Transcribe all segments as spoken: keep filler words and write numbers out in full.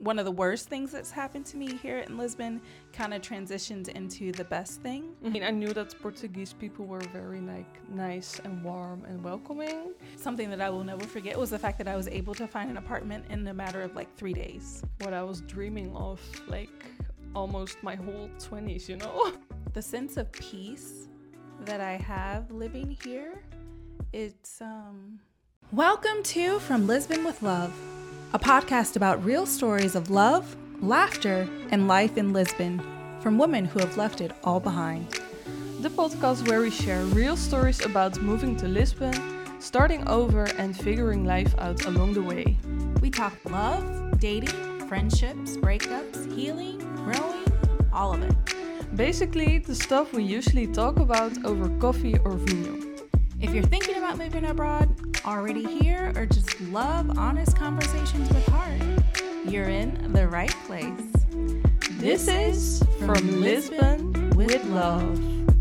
one of the worst things that's happened to me here in Lisbon kind of transitioned into the best thing. I mean, I knew that Portuguese people were very like nice and warm and welcoming. Something that I will never forget was the fact that I was able to find an apartment in a matter of like three days. What I was dreaming of like almost my whole twenties, you know? The sense of peace that I have living here, it's um welcome to From Lisbon with Love, a podcast about real stories of love, laughter, and life in Lisbon from women who have left it all behind. The podcast where we share real stories about moving to Lisbon, starting over, and figuring life out along the way. We talk love, dating, friendships, breakups, healing, growing, all of it. Basically, the stuff we usually talk about over coffee or vino. If you're thinking about moving abroad, already here, or just love honest conversations with heart, you're in the right place. This is From Lisbon with Love.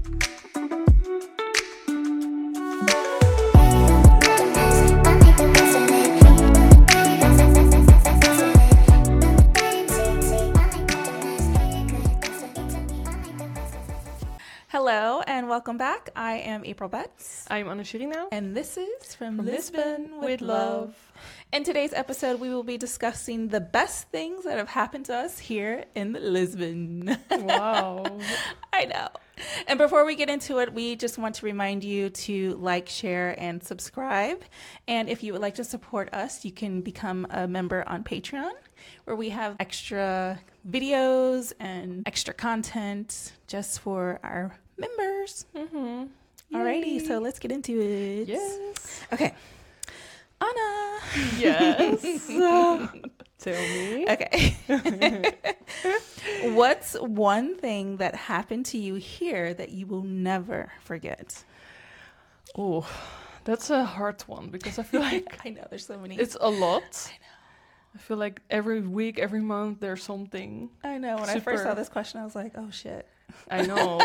Hello and welcome back. I am April Betts. I'm Anna Shirina. And this is From, From Lisbon, Lisbon with with Love. Love. In today's episode, we will be discussing the best things that have happened to us here in Lisbon. Wow. I know. And before we get into it, we just want to remind you to like, share, and subscribe. And if you would like to support us, you can become a member on Patreon, where we have extra videos and extra content just for our members. Mm-hmm. Alrighty, so let's get into it. Yes. Okay. Anna. Yes. Tell me. Okay. What's one thing that happened to you here that you will never forget? Oh, that's a hard one because I feel like I know there's so many. it's a lot. I know. I feel like every week, every month, there's something. I know. When I first Super. saw this question, I was like, oh shit. I know.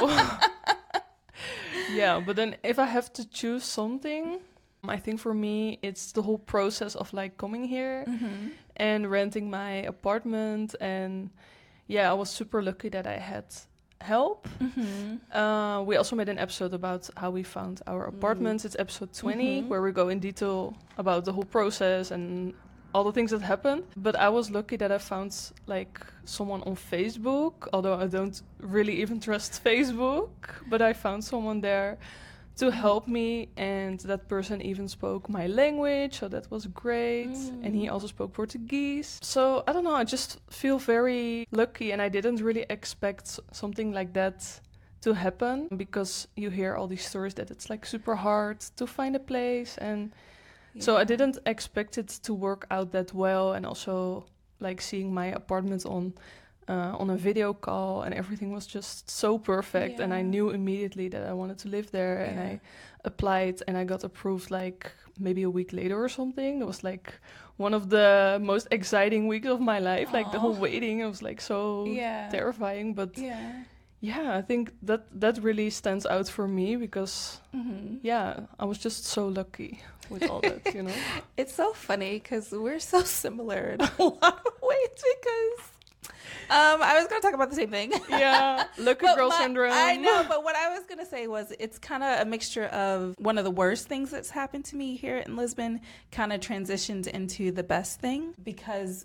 Yeah, but then if I have to choose something, I think for me, it's the whole process of like coming here Mm-hmm. and renting my apartment. And yeah, I was super lucky that I had help. Mm-hmm. Uh, we also made an episode about how we found our apartments. It's episode twenty, Mhm. where we go in detail about the whole process and all the things that happened. But I was lucky that I found like someone on Facebook, although I don't really even trust Facebook, but I found someone there to help me, and that person even spoke my language, so that was great. Mm. And he also spoke Portuguese. So I don't know, I just feel very lucky, and I didn't really expect s- something like that to happen, because you hear all these stories that it's like super hard to find a place, and so I didn't expect it to work out that well. And also like seeing my apartment on uh, on a video call, and everything was just so perfect. And I Yeah. knew immediately that I wanted to live there, and Yeah. I applied and I got approved like maybe a week later or something. It was like one of the most exciting weeks of my life. Like the whole Aw. waiting, it was like so Yeah. terrifying. But Yeah. yeah, I think that that really stands out for me because Mm-hmm. yeah, I was just so lucky with all that, you know? It's so funny because we're so similar in a lot of ways because um, I was going to talk about the same thing. Yeah, lucky But girl my- syndrome. I know, but what I was going to say was it's kind of a mixture of one of the worst things that's happened to me here in Lisbon kind of transitioned into the best thing, because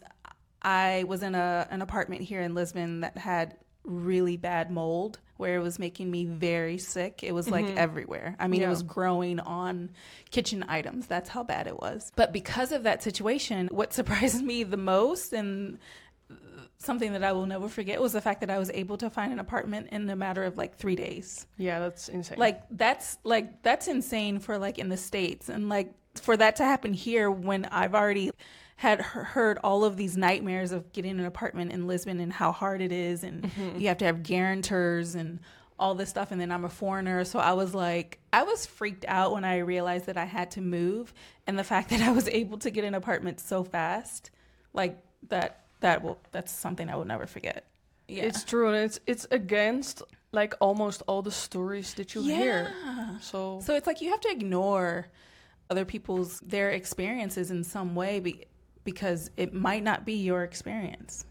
I was in a an apartment here in Lisbon that had really bad mold where it was making me very sick. It was like Mhm. everywhere. I mean, Yeah. it was growing on kitchen items. That's how bad it was. But because of that situation, what surprised me the most, and something that I will never forget, was the fact that I was able to find an apartment in a matter of like three days. Yeah, that's insane. Like that's like that's insane for like in the States, and like for that to happen here when I've already had he- heard all of these nightmares of getting an apartment in Lisbon and how hard it is, and Mhm. you have to have guarantors and all this stuff, and then I'm a foreigner, so I was like, I was freaked out when I realized that I had to move, and the fact that I was able to get an apartment so fast, like that that will that's something I will never forget. Yeah. It's true, and it's it's against like almost all the stories that you hear. Yeah. So, So it's like you have to ignore other people's their experiences in some way, be, because it might not be your experience.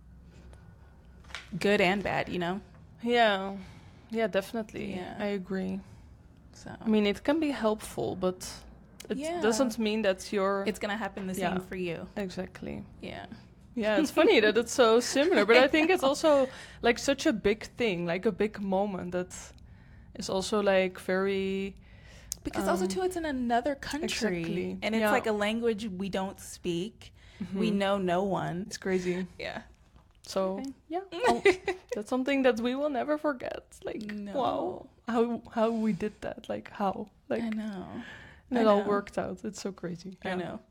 Good and bad, you know? Yeah. Yeah, definitely. Yeah. I agree. So I mean, it can be helpful, but it Yeah. doesn't mean that you're... it's going to happen the same Yeah. for you. Exactly. Yeah. Yeah, it's funny that it's so similar, but I think it's also like such a big thing, like a big moment that is also like very... Because also, Um, too, it's in another country. exactly. And it's Yeah. like a language we don't speak. We Mhm. know no one. It's crazy. Yeah. So, Okay. yeah, oh, that's something that we will never forget. Like, No. wow, how how we did that. Like, how? Like, I know. and I it all know. worked out. It's so crazy. I Yeah. know.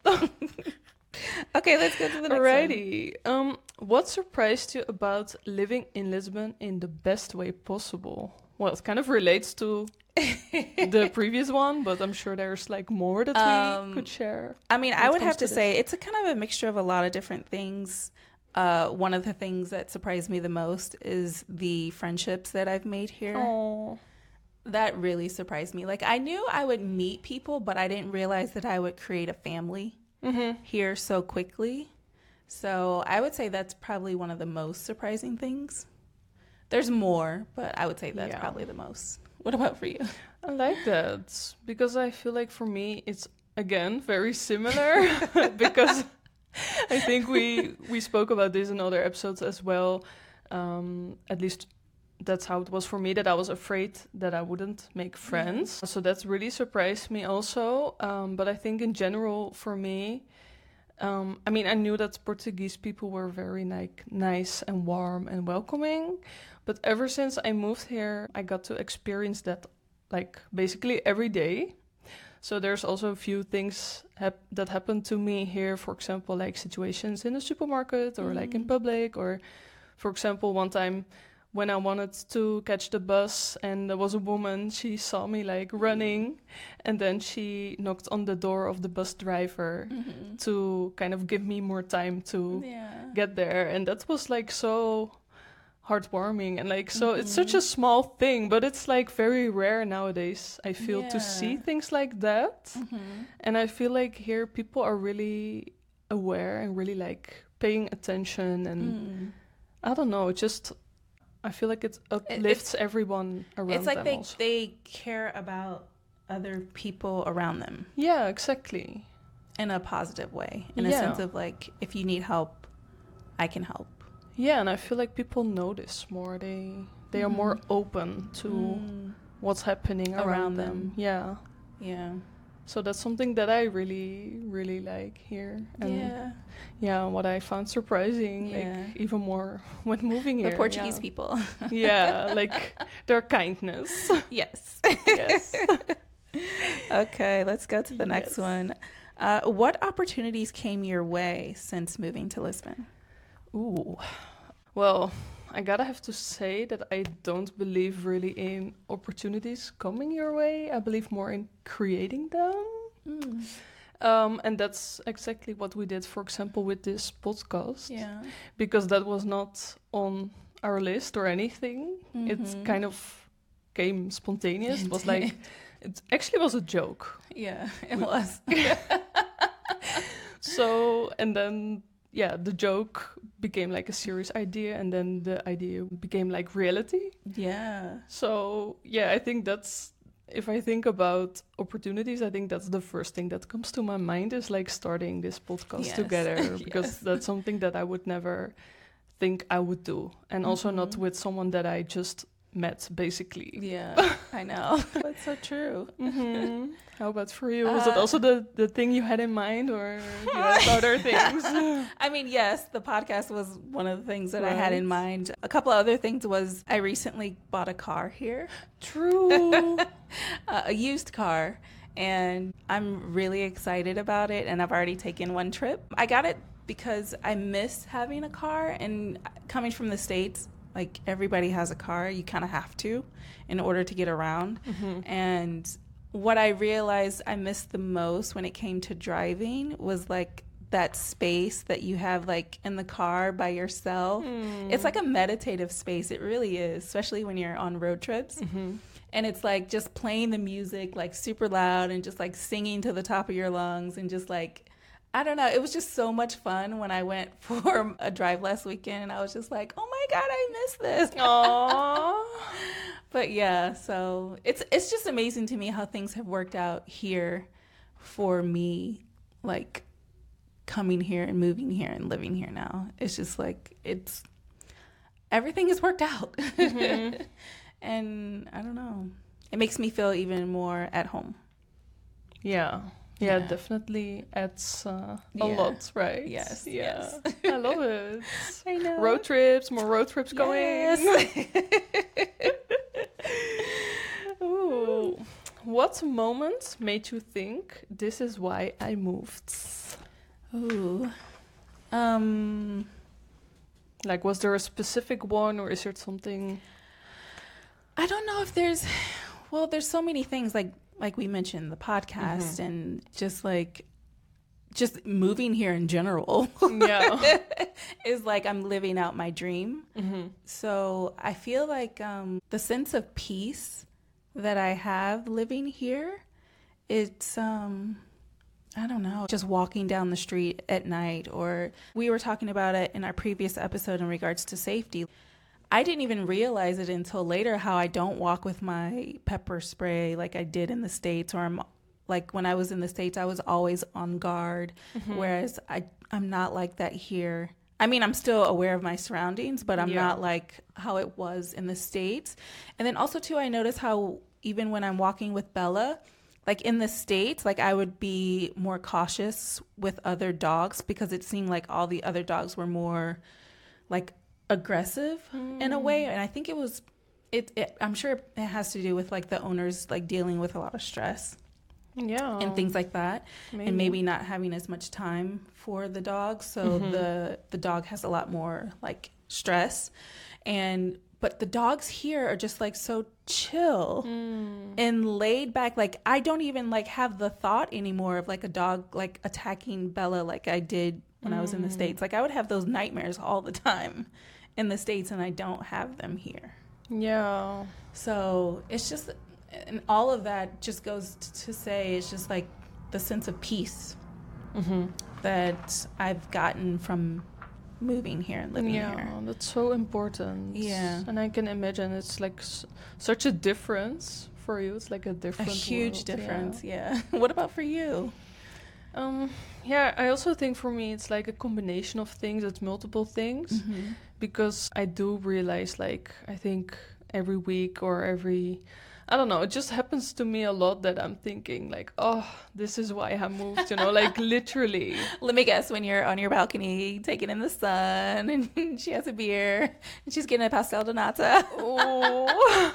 Okay, let's go to the next one. Alrighty. Um, what surprised you about living in Lisbon in the best way possible? Well, it kind of relates to the previous one, but I'm sure there's like more that Um, we could share. I mean, when I it would comes have to to say it's a kind of a mixture of a lot of different things. Uh, one of the things that surprised me the most is the friendships that I've made here. Oh, That really surprised me. Like, I knew I would meet people, but I didn't realize that I would create a family mm-hmm. here so quickly. So I would say that's probably one of the most surprising things. There's more, but I would say that's Yeah. probably the most. What about for you? I like that because I feel like for me it's again very similar because I think we we spoke about this in other episodes as well. Um, at least that's how it was for me, that I was afraid that I wouldn't make friends. So that's really surprised me also. Um, but I think in general for me, um, I mean, I knew that Portuguese people were very like nice and warm and welcoming. But ever since I moved here, I got to experience that like basically every day. So there's also a few things hap- that happened to me here. For example, like situations in the supermarket or like in Mm. public, or for example, one time when I wanted to catch the bus and there was a woman, she saw me like running and then she knocked on the door of the bus driver Mm-hmm. to kind of give me more time to Yeah. get there. And that was like so heartwarming and like so it's such Mhm. a small thing, but it's like very rare nowadays, I feel, to see Yeah. things like that. Mm-hmm. And I feel like here people are really aware and really like paying attention and Mm. I don't know, it just I feel like it uplifts everyone around It's like them they also. they care about other people around them Yeah, exactly. in a positive way, in a Yeah. sense of like, if you need help, I can help. Yeah, and I feel like people notice more. They they are more Mhm. open to Mm. what's happening around, Around them. them. Yeah. Yeah. So that's something that I really, really like here. And Yeah. yeah, what I found surprising, Yeah. like even more when moving here. The Portuguese yeah. people. Yeah, like their kindness. Yes. Yes. Okay, let's go to the next Yes. one. Uh, what opportunities came your way since moving to Lisbon? Ooh. Well, I gotta have to say that I don't believe really in opportunities coming your way. I believe more in creating them. Mm. Um, and that's exactly what we did, for example, with this podcast. Yeah. Because that was not on our list or anything. It Mhm. kind of came spontaneous. It was did. like, it actually was a joke. Yeah, it was. So, and then, yeah, the joke became like a serious idea, and then the idea became like reality. Yeah. So, yeah, I think that's, if I think about opportunities, I think that's the first thing that comes to my mind is like starting this podcast Yes. together, because Yes. that's something that I would never think I would do. And also not Mhm. with someone that I just met, basically. Yeah, I know. That's so true. hmm How about for you? Was it Uh, also the, the thing you had in mind, or you had other things? I mean, yes, the podcast was one of the things that I had in Right. mind. A couple other things was I recently bought a car here, True. uh, a used car, and I'm really excited about it. And I've already taken one trip. I got it because I miss having a car, and coming from the States, like everybody has a car, you kind of have to in order to get around. Mhm. And what I realized I missed the most when it came to driving was like that space that you have like in the car by yourself. Mm. It's like a meditative space. It really is, especially when you're on road trips. Mhm. And it's like just playing the music like super loud and just like singing to the top of your lungs and just like I don't know. It was just so much fun when I went for a drive last weekend, and I was just like, "Oh my God, I miss this." Aww. But yeah, so it's it's just amazing to me how things have worked out here for me, like coming here and moving here and living here now. It's just like it's everything has worked out. Mm-hmm. And I don't know. It makes me feel even more at home. Yeah. Yeah, Yeah. definitely adds uh, a Yeah. lot, right? Yes, Yeah. yes. I love it. I know. Road trips, more road trips going. Yes. Ooh. What moment made you think this is why I moved? Ooh. Um Like, was there a specific one, or is there something? I don't know if there's well, there's so many things like like we mentioned, the podcast Mhm. and just like just moving here in general Yeah. is like I'm living out my dream. Mm-hmm. So I feel like um, the sense of peace that I have living here, it's, um, I don't know, just walking down the street at night, or we were talking about it in our previous episode in regards to safety. I didn't even realize it until later how I don't walk with my pepper spray like I did in the States, or I'm like when I was in the States, I was always on guard, Mm-hmm. whereas I, I'm not like that here. I mean, I'm still aware of my surroundings, but I'm Yeah. not like how it was in the States. And then also, too, I notice how even when I'm walking with Bella, like in the States, like I would be more cautious with other dogs because it seemed like all the other dogs were more like aggressive mm. in a way. And I think it was, it, it, I'm sure it has to do with like the owners like dealing with a lot of stress. Yeah. And things like that. Maybe. And maybe not having as much time for the dog. So mm-hmm. the the dog has a lot more like stress. And but the dogs here are just like so chill mm. and laid back. Like I don't even like have the thought anymore of like a dog like attacking Bella like I did when mm. I was in the States. Like I would have those nightmares all the time in the States, and I don't have them here. Yeah. So it's just, and all of that just goes to say it's just like the sense of peace mm-hmm. that I've gotten from moving here and living yeah, here. Yeah, that's so important. Yeah. And I can imagine it's like s- such a difference for you. It's like a different A huge world. difference, yeah. yeah. What about for you? Um, yeah, I also think for me it's like a combination of things. It's multiple things. Mm-hmm. Because I do realize, like, I think every week or every... I don't know, it just happens to me a lot that I'm thinking like, oh, this is why I moved, you know, like literally. Let me guess, when you're on your balcony taking in the sun and she has a beer and she's getting a pastel de nata. Oh,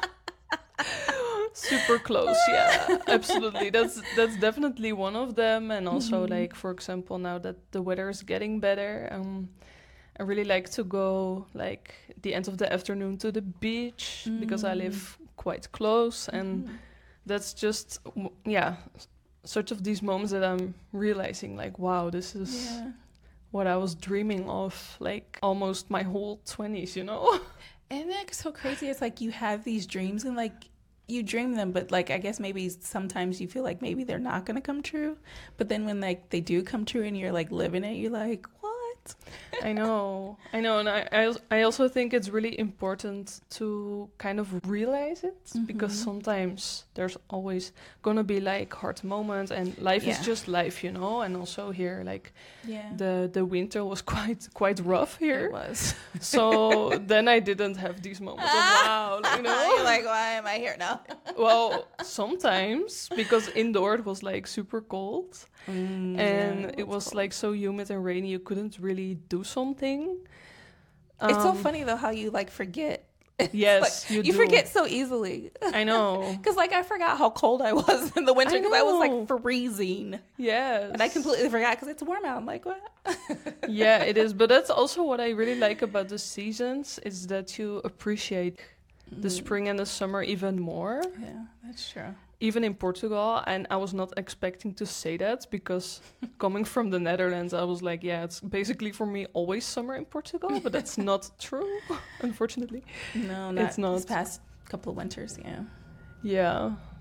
super close. Yeah, absolutely. That's that's definitely one of them. And also mm-hmm. like, for example, now that the weather is getting better, um, I really like to go like the end of the afternoon to the beach mm. because I live quite close, and mm. that's just yeah such of these moments that I'm realizing like, wow, this is yeah. what I was dreaming of like almost my whole twenties, you know. And that's so crazy. It's like you have these dreams and like you dream them, but like I guess maybe sometimes you feel like maybe they're not gonna come true, but then when like they do come true and you're like living it, you're like, what? I know, I know, and I, I, I also think it's really important to kind of realize it mm-hmm. because sometimes there's always gonna be like hard moments, and life yeah. is just life, you know. And also here, like, yeah. the the winter was quite quite rough here. It was. So then I didn't have these moments of wow, you know. You're like, why am I here now? Well, sometimes because indoor it was like super cold. Mm, and yeah, it was cold. Like so humid and rainy, you couldn't really do something. Um, it's so funny though how you like forget. Yes, like, you, you do. forget so easily. I know. Because like I forgot how cold I was in the winter because I, I was like freezing. Yes. And I completely forgot because it's warm out. I'm like, what? Yeah, it is. But that's also what I really like about the seasons is that you appreciate mm. the spring and the summer even more. Yeah, that's true. Even in Portugal, and I was not expecting to say that because coming from the Netherlands, I was like, yeah, it's basically for me always summer in Portugal, but that's not true, unfortunately. No, not it's not. This past couple of winters, yeah. Yeah,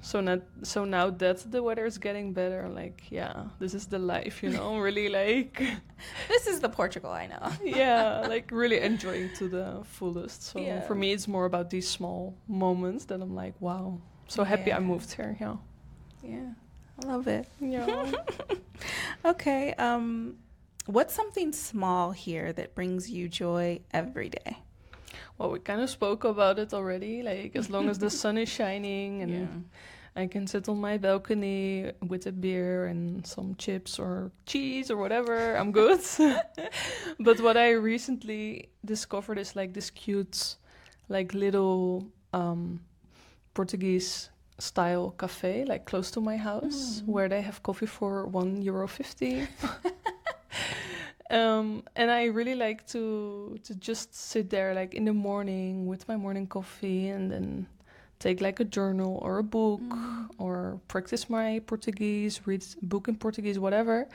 So now, so now that the weather is getting better, like, yeah, this is the life, you know, really like, This is the Portugal I know. yeah, like really enjoying to the fullest. So Yeah. for me, it's more about these small moments that I'm like, wow, so happy I Yeah. moved here. Yeah. Yeah, I love it. Yeah. Okay, um, what's something small here that brings you joy every day? Well, we kind of spoke about it already. Like, as long as the sun is shining and Yeah. I can sit on my balcony with a beer and some chips or cheese or whatever, I'm good. But what I recently discovered is like this cute, like little um, Portuguese style cafe, like close to my house, Mm. where they have coffee for one euro fifty. Um, and I really like to to just sit there like in the morning with my morning coffee and then take like a journal or a book Mm. or practice my Portuguese, read a book in Portuguese, whatever.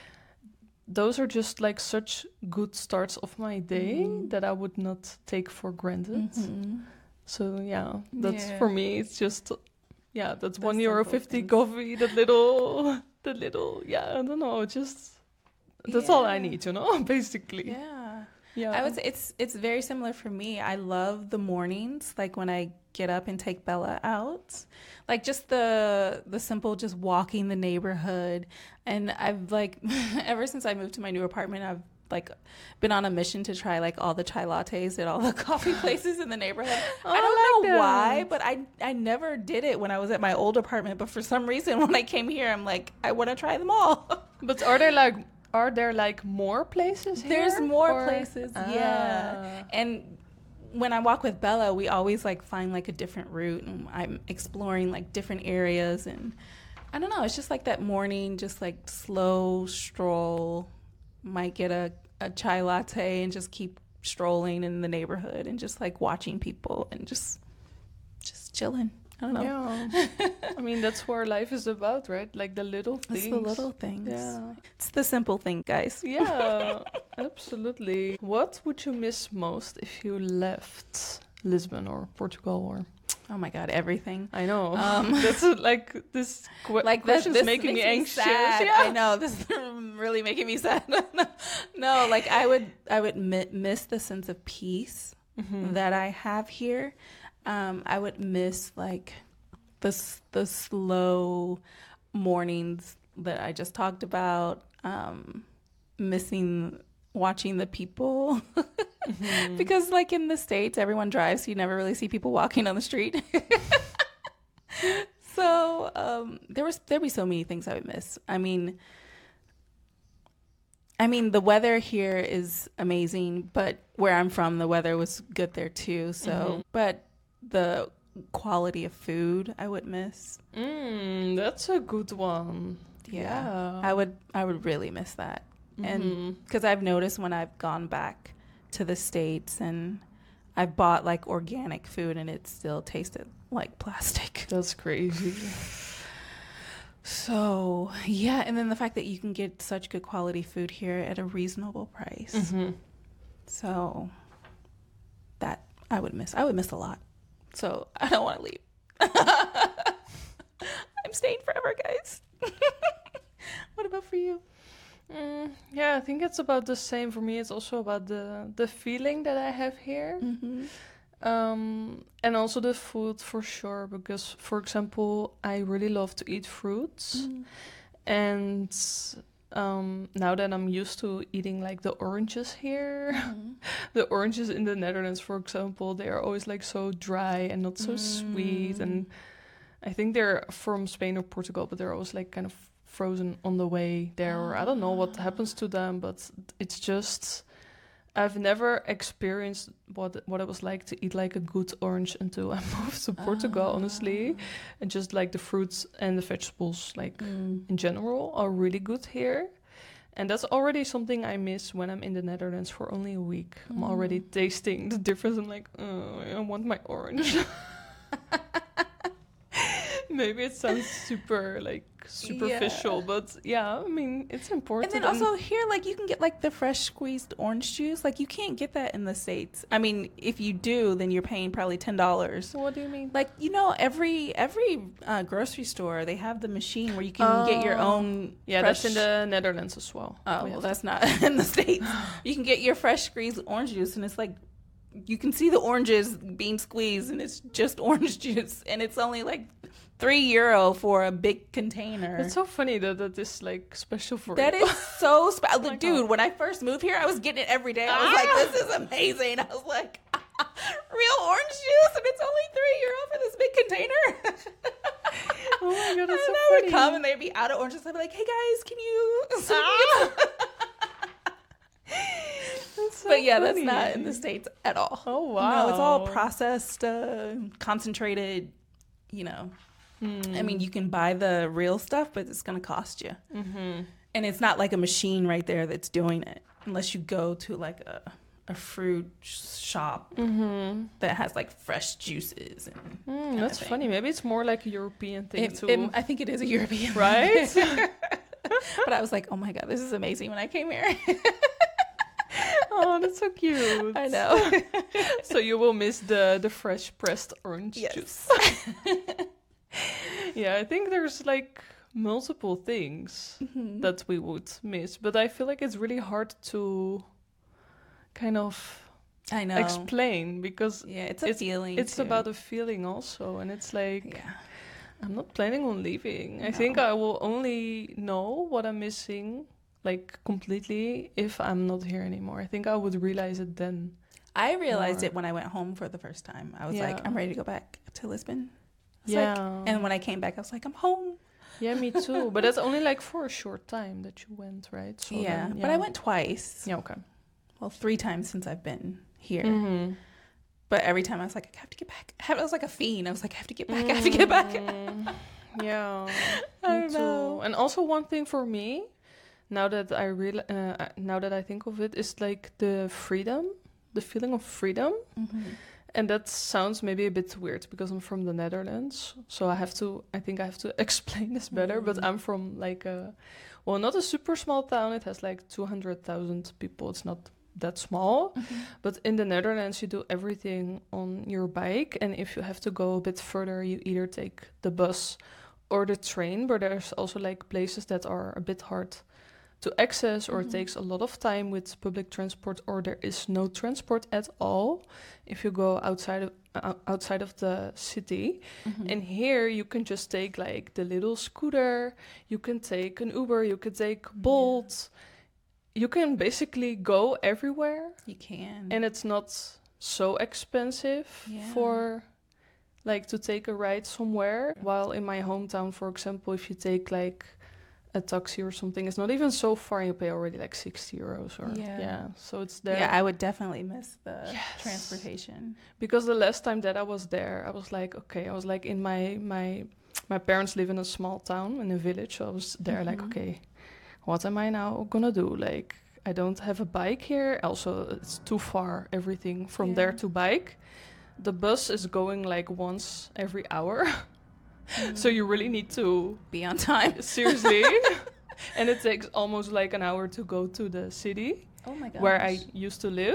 Those are just like such good starts of my day Mhm. that I would not take for granted. Mhm. So yeah, that's Yeah. for me. It's just yeah, that's The one euro simple fifty things. coffee. That little, that little yeah. I don't know. Just that's all I Yeah. need, you know, basically. Yeah. Yeah. I would say it's it's very similar for me. I love the mornings, like when I get up and take Bella out. Like just the the simple just walking the neighborhood. And I've like ever since I moved to my new apartment, I've like been on a mission to try like all the chai lattes at all the coffee places in the neighborhood. Oh, I I don't like know why, that. but I I never did it when I was at my old apartment, but for some reason when I came here, I'm like I want to try them all. But are there like are there like more places here? There's more or- places, yeah. Ah. And when I walk with Bella, we always like find like a different route, and I'm exploring like different areas, and I don't know. It's just like that morning, just like slow stroll. Might get a, a chai latte and just keep strolling in the neighborhood and just like watching people and just just chilling. I don't know. Yeah. I mean, that's where life is about, right? Like the little things. It's the little things. Yeah. It's the simple thing, guys. Yeah, absolutely. What would you miss most if you left Lisbon or Portugal or? Oh my God, everything. I know. Um, That's uh, like this que- Like this, question's this making makes me anxious. sad. Yeah. I know this is really making me sad. No, like I would, I would mi- miss the sense of peace Mhm. that I have here. Um, I would miss like the s- the slow mornings that I just talked about. Um, missing watching the people Mhm. because like in the States, everyone drives, so you never really see people walking on the street. So um, there was there'd be so many things I would miss. I mean, I mean the weather here is amazing, but where I'm from, the weather was good there too. So, Mhm. but the quality of food I would miss. Mm, that's a good one. Yeah. I would I would really miss that, and Mhm. because I've noticed when I've gone back to the States and I've bought like organic food and it still tasted like plastic. That's crazy. So, yeah, and then the fact that you can get such good quality food here at a reasonable price. Mhm. So, that I would miss. I would miss a lot. So, I don't want to leave. I'm staying forever, guys. What about for you? Mm, yeah, I think it's about the same for me. It's also about the the feeling that I have here. Mm-hmm. Um, and also the food for sure, because for example, I really love to eat fruits, and um, now that I'm used to eating like the oranges here, the oranges in the Netherlands, for example, they are always like so dry and not so sweet, and I think they're from Spain or Portugal, but they're always like kind of frozen on the way there, or I don't know what happens to them, but it's just I've never experienced what what it was like to eat like a good orange until I moved to Portugal, honestly. And just like the fruits and the vegetables, like Mm. in general, are really good here. And that's already something I miss when I'm in the Netherlands for only a week. I'm already tasting the difference. I'm like, oh, I want my orange. Maybe it sounds super like superficial, Yeah. but yeah, I mean it's important. And then also here, like you can get like the fresh squeezed orange juice. Like you can't get that in the States. I mean, if you do, then you're paying probably ten dollars. What do you mean? Like you know, every every uh, grocery store they have the machine where you can get your Oh. own. Yeah, fresh... that's in the Netherlands as well. Oh We well, have that's not in the States. You can get your fresh squeezed orange juice, and it's like you can see the oranges being squeezed, and it's just orange juice, and it's only like three euro for a big container. It's so funny that that is like special for That you. is so special. my Dude, God. when I first moved here, I was getting it every day. I was like, this is amazing. I was like, real orange juice, and it's only three euro for this big container. Oh my God, that's and so I would funny. come, and they'd be out of oranges. I'd be like, hey, guys, can you... That's so But yeah, that's funny. not in the States at all. Oh No, it's all wow. processed, uh, concentrated, you know. Hmm. I mean, you can buy the real stuff, but it's going to cost you. Mm-hmm. And it's not like a machine right there that's doing it, unless you go to like a, a fruit shop Mm-hmm. that has like fresh juices. And Mm, kinda that's thing. funny. Maybe it's more like a European thing It, too. it, I think it is a European, Right? But I was like, oh my God, this is amazing when I came here. Oh, that's so cute. I know. So you will miss the the fresh pressed orange Yes. juice. Yeah, I think there's like multiple things Mhm. that we would miss, but I feel like it's really hard to kind of I know. explain because Yeah, it's a it's- feeling. it's too. about a feeling also, and it's like Yeah. I'm not planning on leaving. I No. think I will only know what I'm missing like completely if I'm not here anymore. I think I would realize it then. I realized More. it when I went home for the first time. I was Yeah. like, I'm ready to go back to Lisbon. It's Yeah. like- and when I came back, I was like, I'm home. Yeah, me too. But that's only like for a short time that you went, right? So yeah, then, but I went twice. Yeah, okay. Well, three times since I've been here. Mm-hmm. But every time I was like, I have to get back. I have- I was like a fiend. I was like, I have to get back. I have to get back. Mm, yeah, I me don't too. know. And also one thing for me, now that I real, uh, I- now that I think of it, is like the freedom, the feeling of freedom. Mhm. And that sounds maybe a bit weird because I'm from the Netherlands. So I have to, I think I have to explain this better. But Mhm. I'm from like a, well, not a super small town. It has like two hundred thousand people. It's not that small. Mhm. But in the Netherlands, you do everything on your bike. And if you have to go a bit further, you either take the bus or the train. But there's also like places that are a bit hard to access, or Mhm. it takes a lot of time with public transport, or there is no transport at all if you go outside of uh, outside of the city. Mhm. And here you can just take like the little scooter, you can take an Uber, you can take Bolt. You can basically go everywhere, You can. and it's not so expensive Yeah. for like to take a ride somewhere. While in my hometown, for example, if you take like a taxi or something, it's not even so far. You pay already like sixty euros or Yeah. yeah. So it's there. yeah, I would definitely miss the Yes. transportation. Because the last time that I was there, I was like, okay, I was like in my my my parents live in a small town in a village, so I was there like, Mhm. okay, what am I now gonna do? Like, I don't have a bike here. Also, it's too far. Everything from Yeah. there to bike. The bus is going like once every hour, so you really need to Be on time. seriously. And it takes almost like an hour to go to the city Oh my god. where I used to live.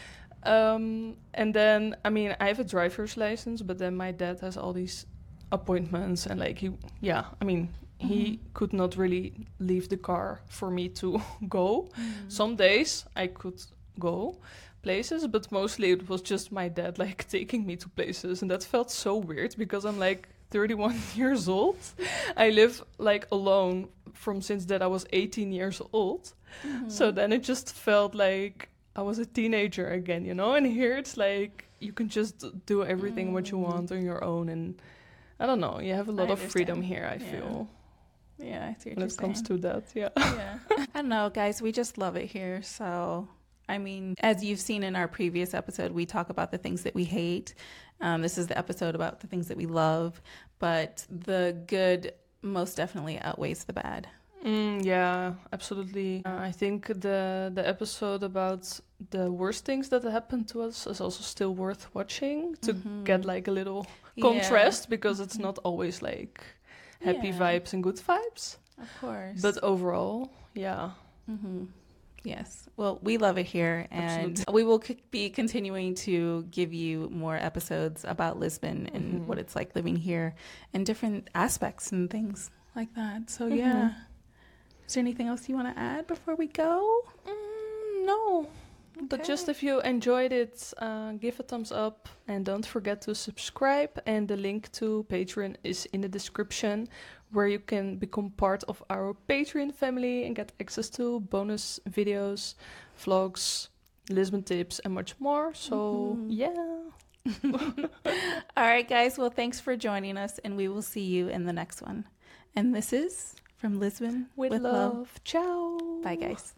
Um, and then, I mean, I have a driver's license, but then my dad has all these appointments, and like he, yeah, I mean, he Mhm. could not really leave the car for me to go. Mm. Some days I could go places, but mostly it was just my dad like taking me to places, and that felt so weird because I'm like thirty-one years old. I live like alone from since that I was eighteen years old. Mhm. So then it just felt like I was a teenager again, you know? And here it's like you can just do everything what you Mm. want on your own, and I don't know, you have a lot I of freedom understand. here, I Yeah. feel, Yeah, I see what when you're it comes saying. to that, yeah. Yeah. I don't know, guys. We just love it here. So, I mean, as you've seen in our previous episode, we talk about the things that we hate. Um, this is the episode about the things that we love. But the good most definitely outweighs the bad. Mm, yeah, absolutely. Uh, I think the the episode about the worst things that happened to us is also still worth watching to Mhm. get like a little Yeah. contrast, because it's not always like happy Yeah. vibes and good vibes. Of course. But overall, yeah. hmm Yes. Well, we love it here, and Absolutely. we will c- be continuing to give you more episodes about Lisbon and Mhm. what it's like living here and different aspects and things like that. So, Mhm. yeah. Is there anything else you want to add before we go? Mm, no. But just Okay. if you enjoyed it, uh, give a thumbs up and don't forget to subscribe. And the link to Patreon is in the description, where you can become part of our Patreon family and get access to bonus videos, vlogs, Lisbon tips, and much more. So, Mhm. yeah. All right, guys. Well, thanks for joining us, and we will see you in the next one. And this is From Lisbon With, with, love. love. Ciao. Bye, guys.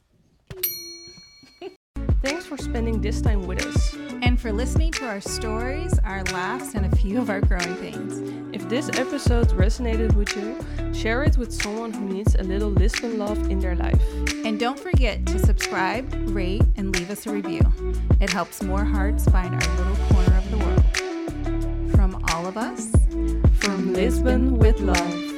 Thanks for spending this time with us. And for listening to our stories, our laughs, and a few of our growing pains. If this episode resonated with you, share it with someone who needs a little Lisbon love in their life. And don't forget to subscribe, rate, and leave us a review. It helps more hearts find our little corner of the world. From all of us, From Lisbon with love.